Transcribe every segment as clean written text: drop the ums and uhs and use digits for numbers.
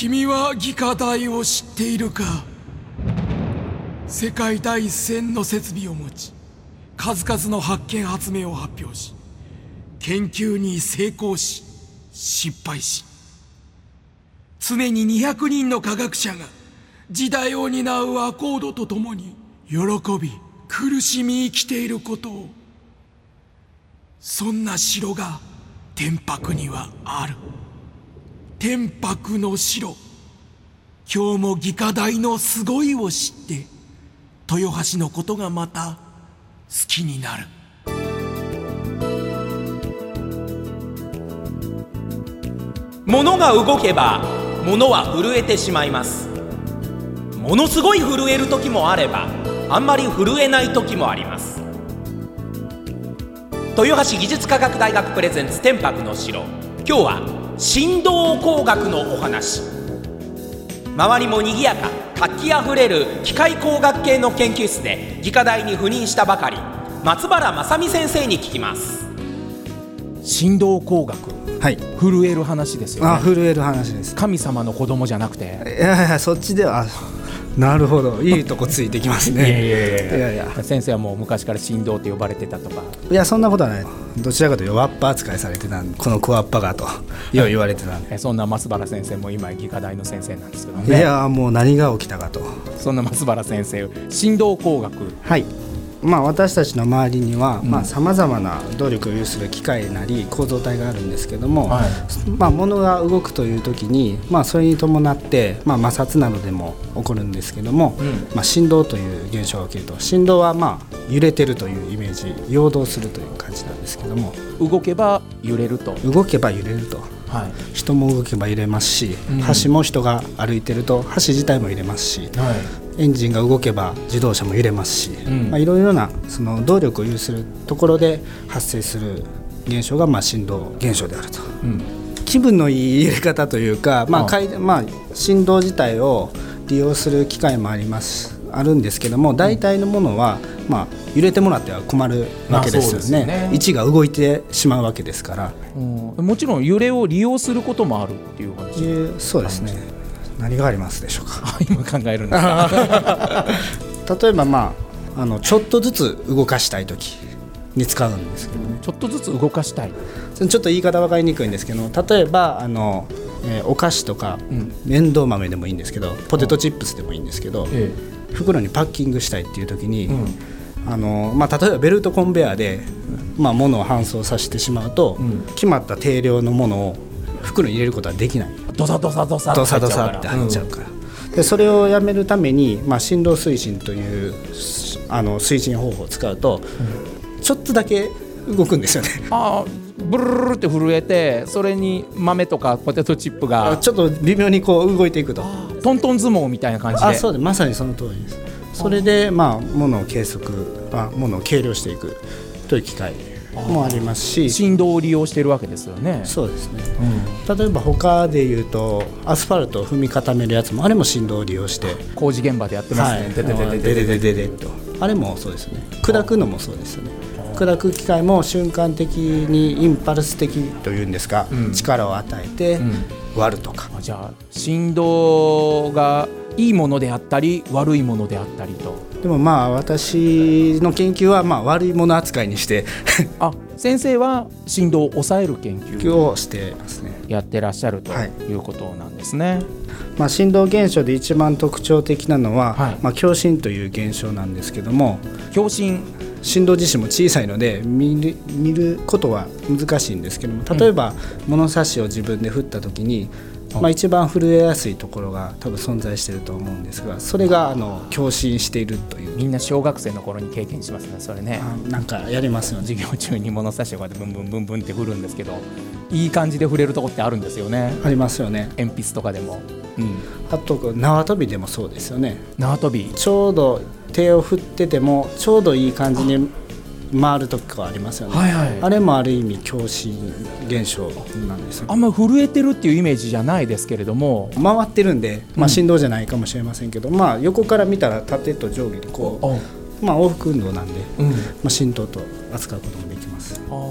君は技科大を知っているか。世界第一線の設備を持ち、数々の発見発明を発表し、研究に成功し失敗し、常に200人の科学者が時代を担うアコードとともに喜び苦しみ生きていることを。そんな城が天白にはある。天白の城。今日も技科大のすごいを知って豊橋のことがまた好きになる。 物が動けば物は震えてしまいます。ものすごい震える時もあれば、あんまり震えない時もあります。豊橋技術科学大学プレゼンツ天白の城。今日は振動工学のお話。周りも賑やか活気あふれる機械工学系の研究室で技科大に赴任したばかり、松原正美先生に聞きます。 振動工学、 はい、 震える話ですよね。 震える話です。 神様の子供じゃなくて。 いやいや、そっちでは。なるほど、いいとこついてきますね。 いやいや先生はもう昔から振動って呼ばれてたとか。 いや、そんなことはない。どちらかというと弱っぱ扱いされてたんで、この小わっぱがとよう言われてたんで。 そんな松原先生も今技科大の先生なんですけどね。 いや、もう何が起きたかと。 そんな松原先生、振動工学、 はい、私たちの周りにはさまざまな動力を有する機械なり構造体があるんですけども、物が動くという時に、それに伴って、摩擦などでも起こるんですけども、振動という現象が起きると。振動は揺れてるというイメージ、揚動するという感じなんですけども、 動けば揺れると。 動けば揺れると、人も動けば揺れますし、橋も人が歩いてると橋自体も揺れますし、エンジンが動けば自動車も揺れますし、いろいろなその動力を有するところで発生する現象が振動現象であると、気分のいい揺れ方というか、振動自体を利用する機会もあるんですけども、大体のものは、揺れてもらっては困るわけですよね。位置が動いてしまうわけですから、 もちろん揺れを利用することもあるっていう話。 そうですね。何がありますでしょうか。 今考えるんですか。 例えば、ちょっとずつ動かしたいときに使うんですけどね。 ちょっとずつ動かしたい。 ちょっと言い方分かりにくいんですけど、例えばお菓子とか、面倒豆でもいいんですけど、ポテトチップスでもいいんですけど、袋にパッキングしたいっていうときに、例えばベルトコンベヤーで、物を搬送させてしまうと、決まった定量のものを袋に入れることはできない。 ドサドサドサって入っちゃうから、でそれをやめるために、振動推進という推進方法を使うと、ちょっとだけ動くんですよね。 ブルルルって震えて、それに豆とかポテトチップがちょっと微妙にこう動いていくと、 トントン相撲みたいな感じで。 そうです、まさにその通りです。それで物を計測、物を計量していくという機械もありますし、 振動を利用しているわけですよね。 そうですね、例えば他でいうとアスファルトを踏み固めるやつも、あれも振動を利用して工事現場でやってますね。 デデデと、あれもそうですね。砕くのもそうですよね。砕く機械も瞬間的にインパルス的というんですが、力を与えて割るとか。 じゃあ振動がいいものであったり悪いものであったりと。 でも私の研究は悪いもの扱いにして先生は振動を抑える研究をしてますね。 やってらっしゃるということなんですね。 振動現象で一番特徴的なのは、共振という現象なんですけども、 共振、 振動自身も小さいので見ることは難しいんですけども、例えば物差しを自分で振った時に、一番震えやすいところが多分存在していると思うんですが、それが共振しているという。 みんな小学生の頃に経験しますね、それね。 なんかやりますよね。 授業中に物差しをこうやってブンブンブンブンって振るんですけど、いい感じで振れるとこってあるんですよね。 ありますよね。 鉛筆とかでも、 あと縄跳びでもそうですよね。 縄跳び、 ちょうど手を振っててもちょうどいい感じに回るときがありますよね。あれもある意味共振現象なんですよ。 あんまり震えてるっていうイメージじゃないですけれども、 回ってるんで、振動じゃないかもしれませんけど、横から見たら縦と上下にこう、往復運動なんで、振動と扱うこともできます。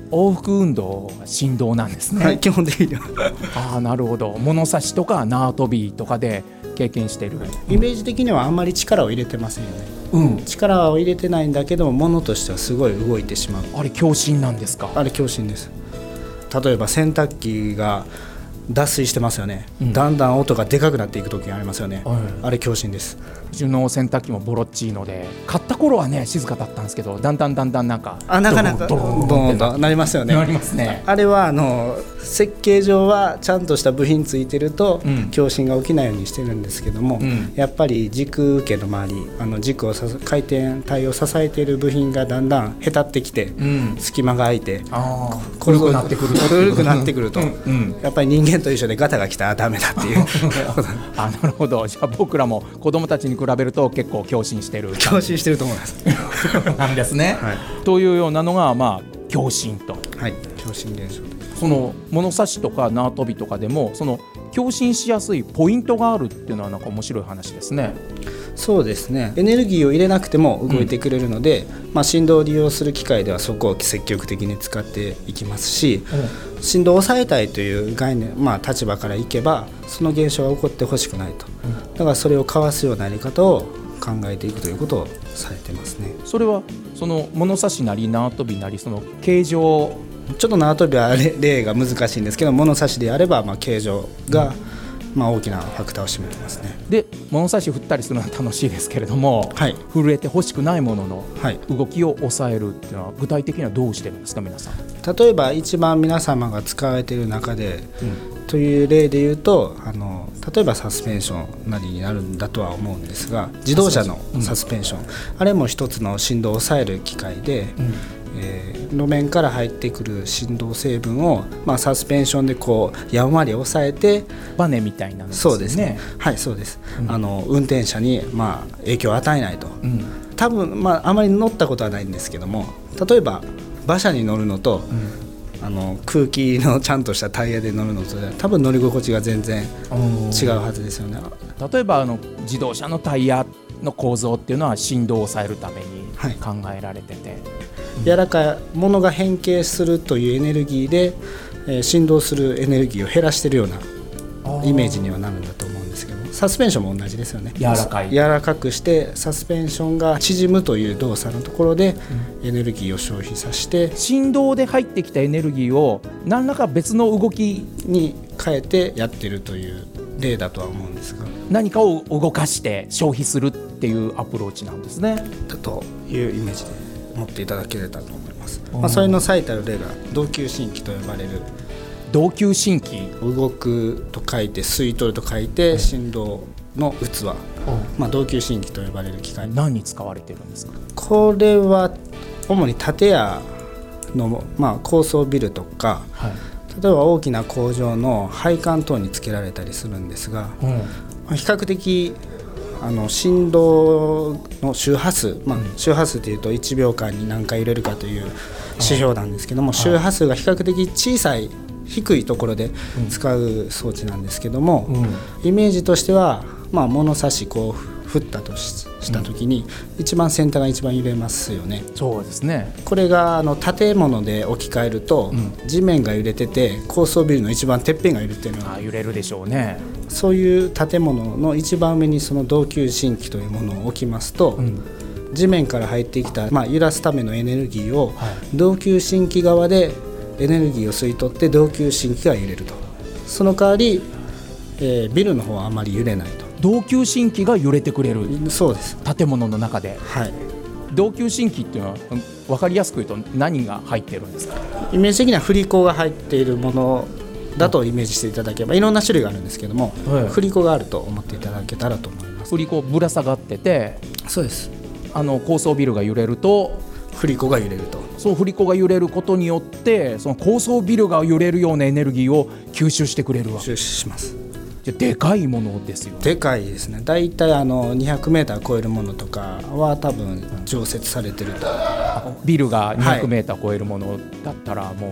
往復運動は振動なんですね。 はい、基本的にはああ、なるほど。物差しとか縄跳びとかで経験してる、 イメージ的にはあんまり力を入れてませんよね、力を入れてないんだけども物としてはすごい動いてしまう。 あれ強振なんですか？ あれ強振です。例えば洗濯機が脱水してますよね、だんだん音がでかくなっていく時がありますよね、あれ強振です。 うちの洗濯機もボロっちいので、買った頃はね静かだったんですけど、だんだんなんかなかなかドーンとなりますよね。 なりますね。 あれは設計上はちゃんとした部品ついてると強振が起きないようにしてるんですけども、やっぱり軸受けの周り、軸を回転体を支えている部品がだんだんへたってきて、隙間が空いて古くなってくるとやっぱり人間と一緒でガタが来たらダメだっていうなるほど。じゃあ僕らも子供たちに比べると結構強振してると思いますなんですね、というようなのが強振と、 強振現象。 その物差しとか縄跳びとかでもその強振しやすいポイントがあるっていうのはなんか面白い話ですね。 そうですね、エネルギーを入れなくても動いてくれるので、振動を利用する機械ではそこを積極的に使っていきますし、振動を抑えたいという概念、立場からいけばその現象が起こってほしくないと、だからそれをかわすようなやり方を考えていくということをされてますね。 それはその物差しなり縄跳びなりその形状、 ちょっと縄跳びは例が難しいんですけど、物差しであれば形状が大きなファクターを占めてますね。 で物差し振ったりするのは楽しいですけれども、震えてほしくないものの動きを抑えるっていうのは具体的にはどうしてるんですか皆さん？ 例えば一番皆様が使われている中で、という例で言うと例えばサスペンションなりになるんだとは思うんですが、自動車のサスペンション、あれも一つの振動を抑える機械で、路面から入ってくる振動成分を、サスペンションでやんわり抑えて、 バネみたいなんですね。 そうですね、そうです、運転者に影響を与えないと、多分、あまり乗ったことはないんですけども、例えば馬車に乗るのと、空気のちゃんとしたタイヤで乗るのと多分乗り心地が全然違うはずですよね。 例えば自動車のタイヤの構造っていうのは振動を抑えるために考えられてて、 柔らかいものが変形するというエネルギーで、振動するエネルギーを減らしているようなイメージにはなるんだと思うんですけど、サスペンションも同じですよね。柔らかくしてサスペンションが縮むという動作のところでエネルギーを消費させて、 振動で入ってきたエネルギーを何らか別の動きに変えてやってるという例だとは思うんですが、 何かを動かして消費するっていうアプローチなんですね。 だというイメージで持っていただければと思います。それの最たる例が動球振器と呼ばれる。 動球振器、 動くと書いて吸い取ると書いて振動の器、動球振器と呼ばれる機械。 何に使われてるんですか？ これは主に建屋の、高層ビルとか、例えば大きな工場の配管等につけられたりするんですが、比較的振動の周波数、周波数というと1秒間に何回揺れるかという指標なんですけども、周波数が比較的小さい低いところで使う装置なんですけども、イメージとしては、物差し振ったとした時に、一番先端が一番揺れますよね。 そうですね。 これが建物で置き換えると、地面が揺れてて高層ビルの一番てっぺんが揺れてるのは揺れるでしょうね。 そういう建物の一番上にその動球振器というものを置きますと、地面から入ってきた、揺らすためのエネルギーを、動球振器側でエネルギーを吸い取って動球振器が揺れると。その代わり、ビルの方はあまり揺れないと。 動球振器が揺れてくれる。 そうです。 建物の中で、動球振器っていうのは分かりやすく言うと何が入ってるんですか？ イメージ的には振り子が入っているものだとイメージしていただければ、いろんな種類があるんですけども、振り子があると思っていただけたらと思います。 振り子ぶら下がってて、 そうです。 高層ビルが揺れると振り子が揺れると。 そう振り子が揺れることによってその高層ビルが揺れるようなエネルギーを吸収してくれるわけ。 吸収します。 じゃでかいものですよね。 でかいですね。だいたい200メーター超えるものとかは多分常設されてると。 ビルが200メーター超えるものだったらもう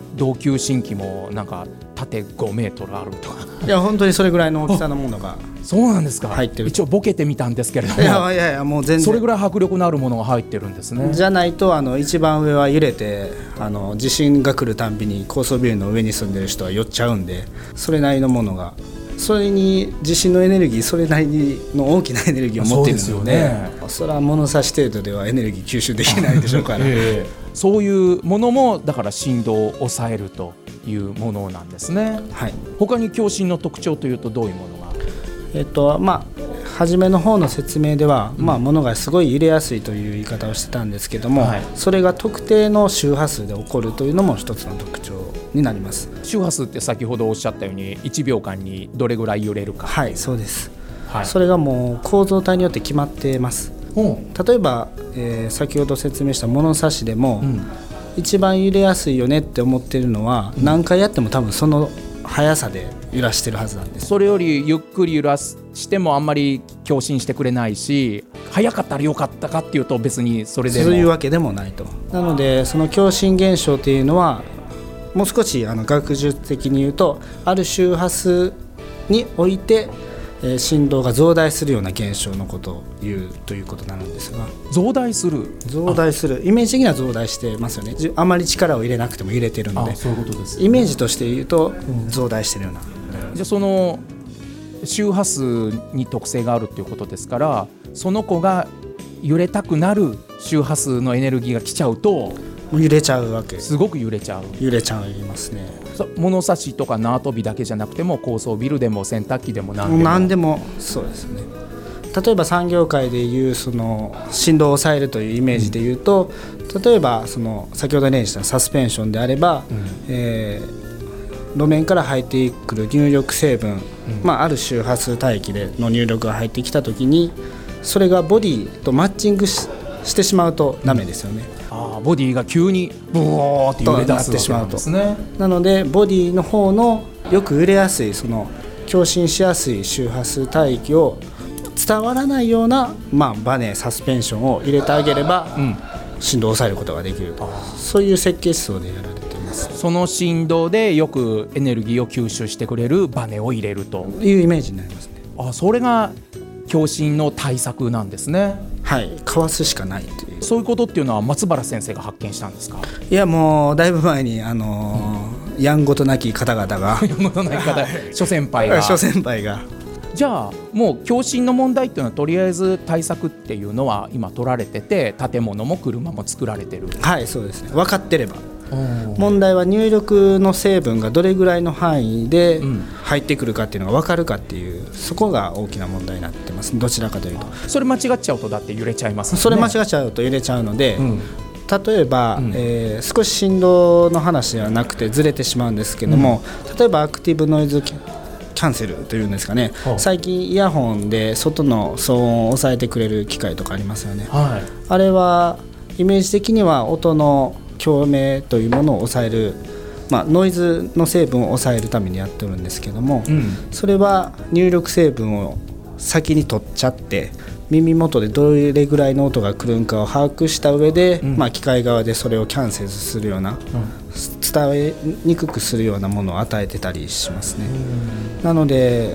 同級新規もなんか縦5メートルあるとか。 いや本当にそれぐらいの大きさのものがそうなんですか。 入ってる。 一応ボケてみたんですけれども、 いやもう全然それぐらい迫力のあるものが入ってるんですね。 じゃないと一番上は揺れて地震が来るたんびに高層ビルの上に住んでる人は寄っちゃうんで、それなりのものが、それに地震のエネルギーそれなりの大きなエネルギーを持っているので、それは物差し程度ではエネルギー吸収できないでしょうから、 そういうものもだから振動を抑えるというものなんですね。 はい、 他に共振の特徴というとどういうものが？ 初めの方の説明では、物がすごい揺れやすいという言い方をしてたんですけども、それが特定の周波数で起こるというのも一つの特徴になります。 周波数って先ほどおっしゃったように1秒間にどれぐらい揺れるか。 はい、そうです、それがもう構造体によって決まっています。例えば、先ほど説明した物差しでも、一番揺れやすいよねって思ってるのは、何回やっても多分その速さで揺らしてるはずなんです。 それよりゆっくり揺らしてもあんまり共振してくれないし、速かったら良かったかっていうと別にそれでもそういうわけでもないと。なのでその共振現象というのはもう少し学術的に言うと、ある周波数において振動が増大するような現象のことを言うということなのですが、 増大するイメージ的には増大してますよね。あまり力を入れなくても揺れてるので、 そういうことです、 イメージとして言うと増大してるような、 じゃあその周波数に特性があるということですから、その子が揺れたくなる周波数のエネルギーが来ちゃうと揺れちゃうわけ。 すごく揺れちゃいますね。 物差しとか縄跳びだけじゃなくても、高層ビルでも洗濯機でも何でもそうですね。例えば産業界でいうその振動を抑えるというイメージでいうと、例えばその先ほど例にしたサスペンションであれば、路面から入ってくる入力成分、ある周波数帯域での入力が入ってきたときに、それがボディとマッチングしてしまうとダメですよね。 ボディが急にブワーって揺れ出すわけなんですね。 なのでボディの方のよく揺れやすい、その共振しやすい周波数帯域を伝わらないような、バネサスペンションを入れてあげれば、振動を抑えることができると、そういう設計思想でやられています。 その振動でよくエネルギーを吸収してくれるバネを入れるというイメージになりますね。 それが共振の対策なんですね。 はい、かわすしかないという。 そういうことっていうのは松原先生が発見したんですか？ いやもうだいぶ前にやんごとなき方々がやんごとなき方諸先輩がじゃあもう共振の問題っていうのはとりあえず対策っていうのは今取られてて、建物も車も作られてる。 はい、そうですね。分かってれば。問題は入力の成分がどれぐらいの範囲で入ってくるかっていうのが分かるかっていう、そこが大きな問題になってます。どちらかというとそれ間違っちゃうとだって揺れちゃいますもんね。 それ間違っちゃうと揺れちゃうので、例えば、少し振動の話ではなくてずれてしまうんですけども、例えばアクティブノイズキャンセルというんですかね、最近イヤホンで外の騒音を抑えてくれる機械とかありますよね。あれはイメージ的には音の共鳴というものを抑える、ノイズの成分を抑えるためにやってるんですけども、それは入力成分を先に取っちゃって耳元でどれぐらいの音が来るんかを把握した上で、機械側でそれをキャンセルするような、伝えにくくするようなものを与えてたりしますね。なので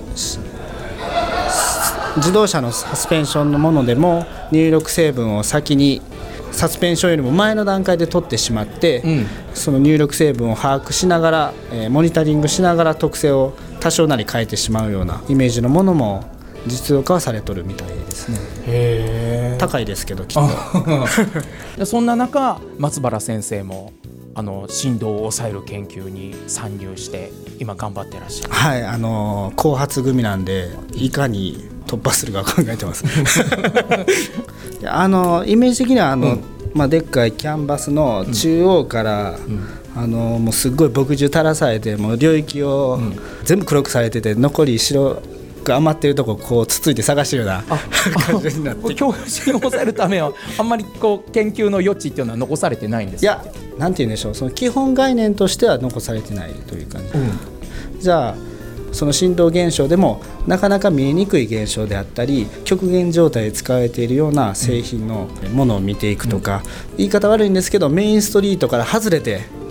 自動車のサスペンションのものでも入力成分を先にサスペンションよりも前の段階で取ってしまって、その入力成分を把握しながら、モニタリングしながら特性を多少なり変えてしまうようなイメージのものも実用化はされとるみたいですね。高いですけどきっとそんな中松原先生も振動を抑える研究に参入して今頑張ってらっしゃる。 はい、後発組なんでいかに突破するか考えてますイメージ的にはでっかいキャンバスの中央から、もうすっごい墨汁垂らされて、もう領域を全部黒くされてて、残り白が余ってるとここうつついて探してるような感じになって共振を抑えるためはあんまりこう研究の余地っていうのは残されてないんですか？ いや、なんて言うんでしょう、その基本概念としては残されてないという感じ、じゃあその振動現象でもなかなか見えにくい現象であったり、極限状態で使われているような製品のものを見ていくとか、言い方悪いんですけどメインストリートから外れて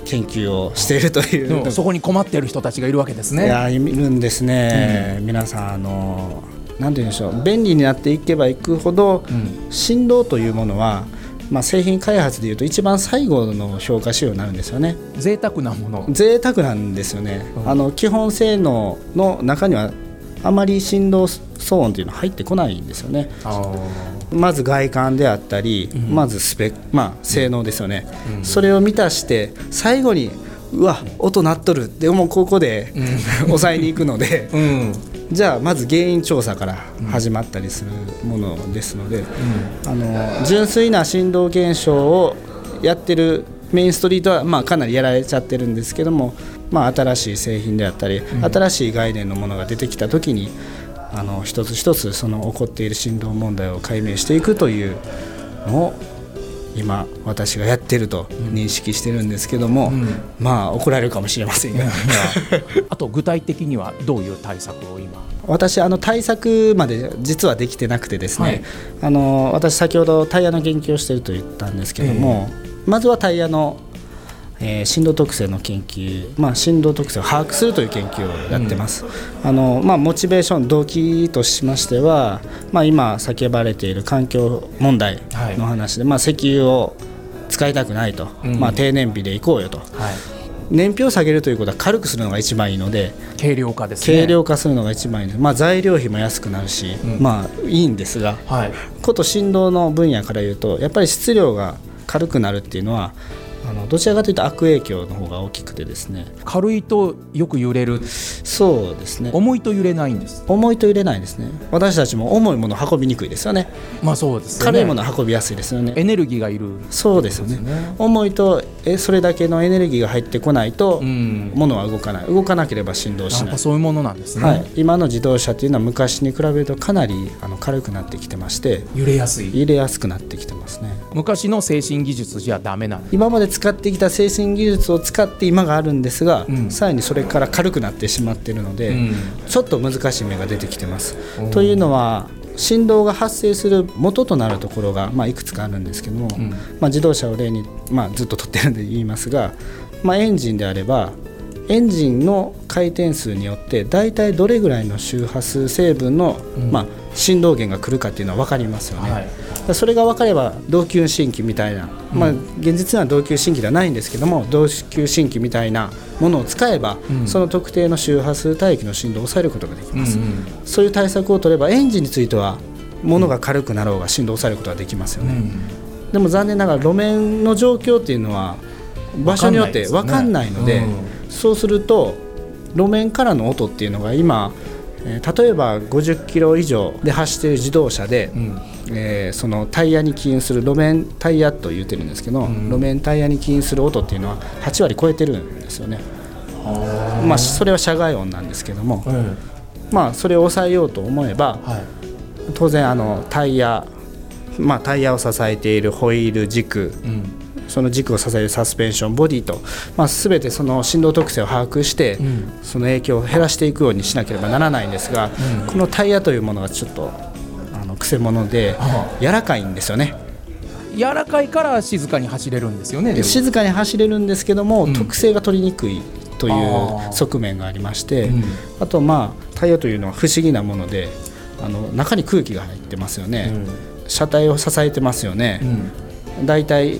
研究をしているというそこに困っている人たちがいるわけですね。 いやいるんですね、皆さんなんて言うんでしょう、便利になっていけばいくほど、振動というものは、製品開発でいうと一番最後の評価指標になるんですよね。 贅沢なもの、 贅沢なんですよね、基本性能の中にはあまり振動騒音というのは入ってこないんですよね。まず外観であったり、まずスペック、性能ですよね、それを満たして最後にうわ音鳴っとるでもここで、抑えに行くので、じゃあまず原因調査から始まったりするものですので、純粋な振動現象をやってるメインストリートはかなりやられちゃってるんですけども、新しい製品であったり、新しい概念のものが出てきた時に一つ一つその起こっている振動問題を解明していくというのを今私がやってると認識してるんですけども、怒られるかもしれませんがあと具体的にはどういう対策を今私対策まで実はできてなくてですね、私先ほどタイヤの研究をしていると言ったんですけども、まずはタイヤの振動特性の研究、振動特性を把握するという研究をやってます。モチベーション動機としましては、今叫ばれている環境問題の話で、石油を使いたくないと、低燃費で行こうよと、燃費を下げるということは軽くするのが一番いいので、 軽量化ですね。 軽量化するのが一番いいので、材料費も安くなるし、いいんですが、こと振動の分野から言うとやっぱり質量が軽くなるっていうのはどちらかというと悪影響の方が大きくてですね。 軽いとよく揺れる。 そうですね。 重いと揺れないんです。 重いと揺れないですね。私たちも重いものを運びにくいですよね。 そうですね。 軽いものを運びやすいですよね。 エネルギーがいる。 そうですよね。重いとそれだけのエネルギーが入ってこないと物は動かない。動かなければ振動しない。 そういうものなんですね。 今の自動車というのは昔に比べるとかなり軽くなってきてまして、 揺れやすくなってきてますね。 昔の精神技術じゃダメなんです。 今まで使ってきた精神技術を使って今があるんですが、さらにそれから軽くなってしまっているので、ちょっと難しい目が出てきてます。というのは振動が発生する元となるところがいくつかあるんですけども、自動車を例に、ずっと取ってるんで言いますが、エンジンであればエンジンの回転数によってだいたいどれぐらいの周波数成分の、振動源が来るかっていうのは分かりますよね。それが分かれば同級振器みたいな、現実には同級振器ではないんですけども、同級振器みたいなものを使えば、その特定の周波数帯域の振動を抑えることができます。そういう対策を取ればエンジンについては物が軽くなろうが振動を抑えることができますよね。でも残念ながら路面の状況っていうのは場所によって分かんないので、そうすると路面からの音っていうのが今、例えば50キロ以上で走っている自動車で、そのタイヤに起因する路面タイヤと言ってるんですけど、路面タイヤに起因する音っていうのは8割超えてるんですよね。それは車外音なんですけども、それを抑えようと思えば、当然タイヤを支えているホイール軸、その軸を支えるサスペンションボディと、全てその振動特性を把握して、その影響を減らしていくようにしなければならないんですが、このタイヤというものがちょっとくせ者で柔らかいんですよね。 柔らかいから静かに走れるんですよね。 静かに走れるんですけども、特性が取りにくいという側面がありまして、あとタイヤというのは不思議なもので、中に空気が入ってますよね。車体を支えてますよね。だいたい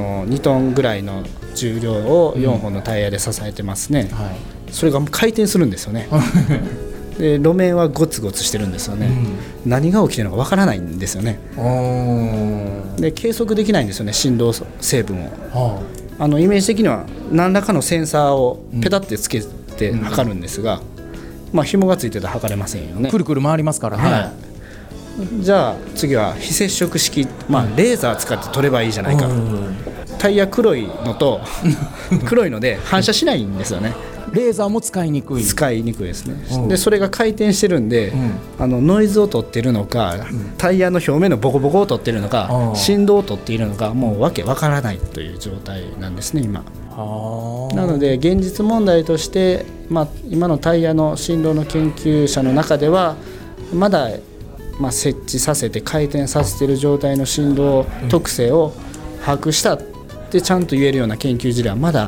2トンぐらいの重量を4本のタイヤで支えてますね。それが回転するんですよね。で路面はゴツゴツしてるんですよね。何が起きてるのかわからないんですよね。で計測できないんですよね、振動成分を。イメージ的には何らかのセンサーをペタってつけて測るんですが、紐がついてたら測れませんよね。 くるくる回りますからね。 じゃあ次は非接触式、レーザー使って撮ればいいじゃないか。タイヤ黒いのと黒いので反射しないんですよね。 レーザーも使いにくいですね。でそれが回転してるんで、ノイズを取ってるのか、タイヤの表面のボコボコを取ってるのか、振動を取っているのか、もうわけわからないという状態なんですね今。なので現実問題として、今のタイヤの振動の研究者の中ではまだ設置させて回転させている状態の振動特性を把握したってちゃんと言えるような研究事例はまだ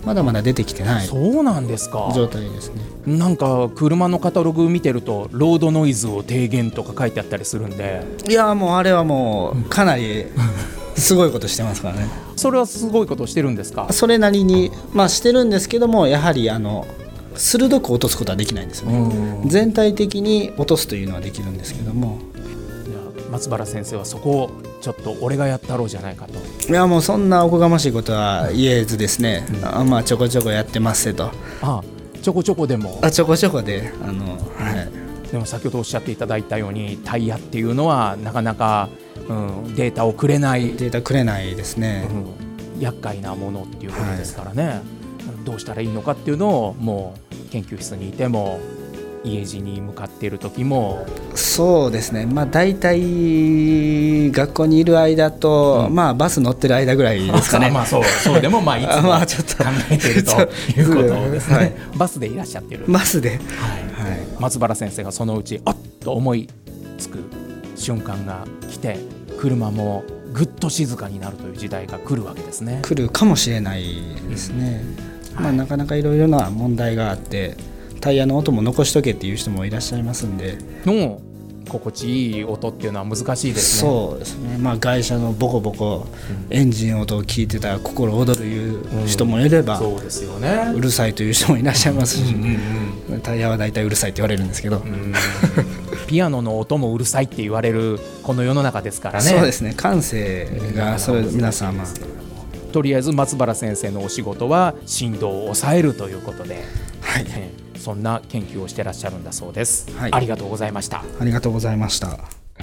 まだまだ出てきてないそうなんですか状態ですね。 なんか車のカタログ見てるとロードノイズを低減とか書いてあったりするんで、 いやもうあれはもうかなりすごいことしてますからね。 それはすごいことしてるんですか？それなりに、してるんですけども、やはり鋭く落とすことはできないんですよね。全体的に落とすというのはできるんですけども、 松原先生はそこをちょっと俺がやったろうじゃないかと。 いやもうそんなおこがましいことは言えずですね、ちょこちょこやってますと。 ちょこちょこでもちょこちょこででも先ほどおっしゃっていただいたようにタイヤっていうのはなかなか、データをくれないですね、 厄介なものっていうことですからね、どうしたらいいのかっていうのをもう研究室にいても家路に向かっている時も。 そうですね、だいたい学校にいる間と、バス乗ってる間ぐらいですかね。 そうでもいつもちょっと考えているということですね。バスでいらっしゃってる。 バスで、 松原先生がそのうちあっと思いつく瞬間が来て、車もぐっと静かになるという時代が来るわけですね。 来るかもしれないですね。なかなかいろいろな問題があって、タイヤの音も残しとけっていう人もいらっしゃいますんで、 心地いい音っていうのは難しいですね。 そうですね、外車のボコボコ、エンジン音を聞いてたら心躍るいう人もいれば、 そうですよね、 うるさいという人もいらっしゃいますし、タイヤはだいたいうるさいって言われるんですけど、 ピアノの音もうるさいって言われるこの世の中ですからね。 そうですね、感性がそれ皆様、 とりあえず松原先生のお仕事は振動を抑えるということで、そんな研究をしてらっしゃるんだそうです、ありがとうございました。 ありがとうございました。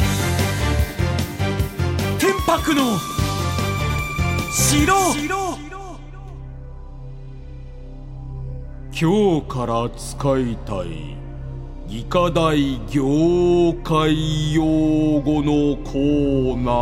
天白の城。今日から使いたい技科大業界用語のコーナ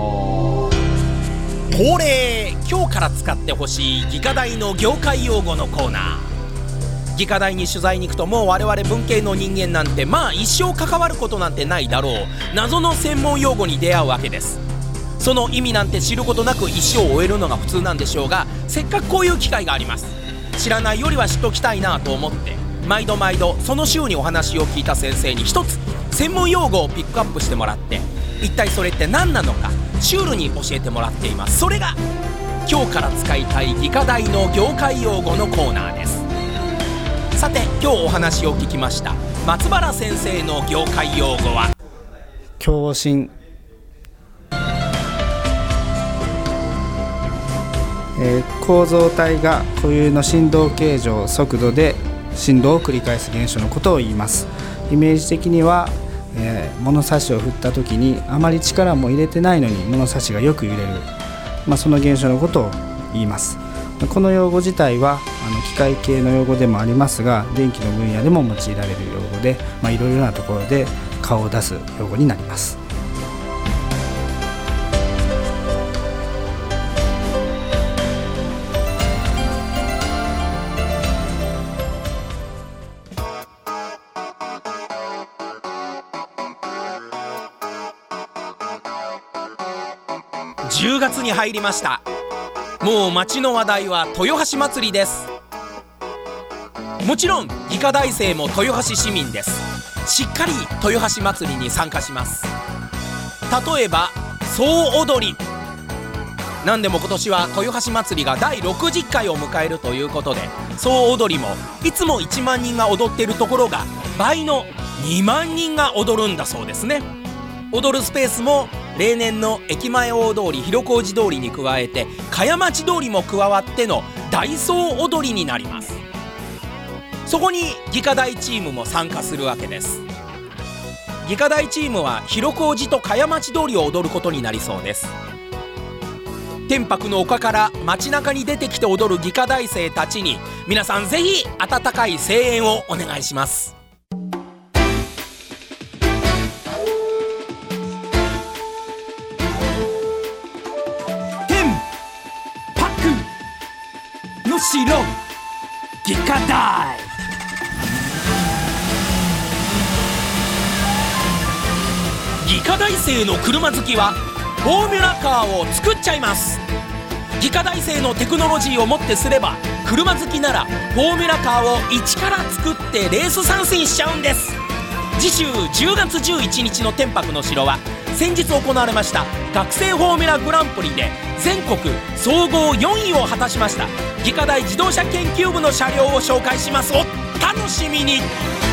ー。 恒例、今日から使ってほしい技科大の業界用語のコーナー。技科大に取材に行くと、もう我々文系の人間なんて一生関わることなんてないだろう謎の専門用語に出会うわけです。その意味なんて知ることなく一生を終えるのが普通なんでしょうが、せっかくこういう機会があります。知らないよりは知っときたいなと思って、毎度その週にお話を聞いた先生に一つ専門用語をピックアップしてもらって、一体それって何なのかシュールに教えてもらっています。それが今日から使いたい技科大の業界用語のコーナーです。さて今日お話を聞きました松原先生の業界用語は共振、構造体が固有の振動形状速度で振動を繰り返す現象のことを言います。イメージ的には、物差しを振った時にあまり力も入れてないのに物差しがよく揺れる、その現象のことを言います。この用語自体は機械系の用語でもありますが、電気の分野でも用いられる用語で、いろいろなところで顔を出す用語になります。 10月に入りました。もう町の話題は豊橋祭りです。もちろん技科大生も豊橋市民です。しっかり豊橋祭りに参加します。例えば総踊り。なんでも今年は豊橋祭りが第60回を迎えるということで、総踊りもいつも1万人が踊っているところが倍の2万人が踊るんだそうですね。踊るスペースも例年の駅前大通り、広小路通りに加えて茅町通りも加わっての大総踊りになります。そこに技科大チームも参加するわけです。技科大チームは広小路と茅町通りを踊ることになりそうです。天白の丘から街中に出てきて踊る技科大生たちに、皆さんぜひ温かい声援をお願いします。 城技科大。 技科大生の車好きはフォーミュラカーを作っちゃいます。 技科大生のテクノロジーをもってすれば、車好きならフォーミュラカーを一から作ってレース参戦しちゃうんです。次週10月11日の天白の城は、先日行われました学生フォーミュラグランプリで全国総合4位を果たしました技科大自動車研究部の車両を紹介します。お楽しみに。